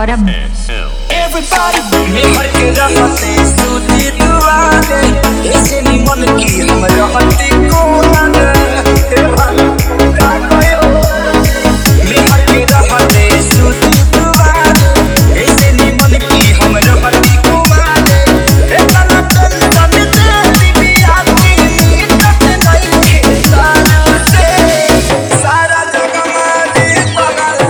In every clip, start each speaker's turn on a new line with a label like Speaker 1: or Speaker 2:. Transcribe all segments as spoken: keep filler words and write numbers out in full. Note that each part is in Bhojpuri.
Speaker 1: सौरभ
Speaker 2: Everybody मेहर के रहते सूती दुआरे ऐसे नहीं मन की हम रहते कोन हे भाई का कहो मेहर के रहते सूती दुआरे ऐसे नहीं मन की हम रहते कोन हे तना तन तन दे दिया की तत नहीं के सारा से सारा जग मारे पगला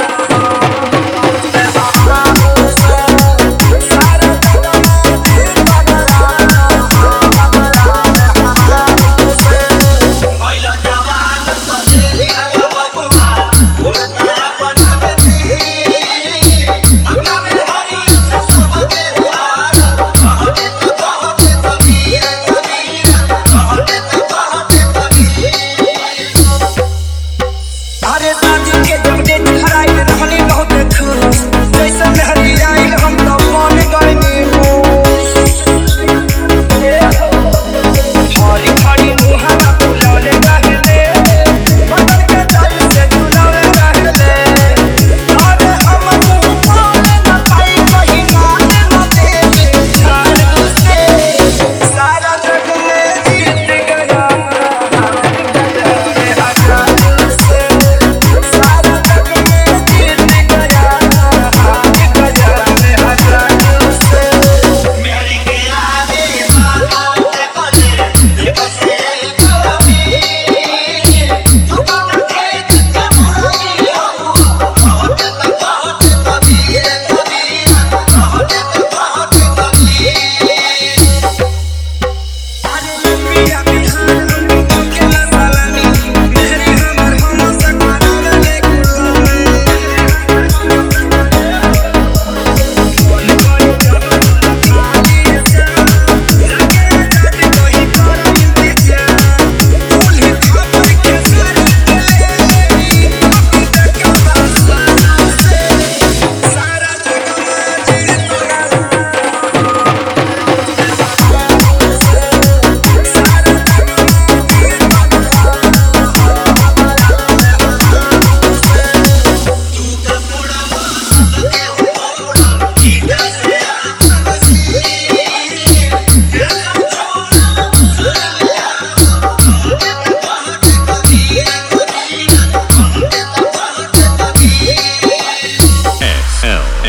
Speaker 2: अरे शादी के जब डेट खराई रहनी बहुत खुश जैसे मेहरी आई हम तो मन गईनी हरी हरी मुहावा फुलौले रहले बदल के जाई से झुलौले रहले अरे हम मुंह बोले न पाई कहीं मान न दे झाड़ से सारा जग में जीत गया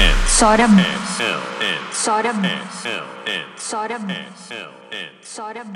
Speaker 1: सौरभ सौरभ सौरभ सौरभ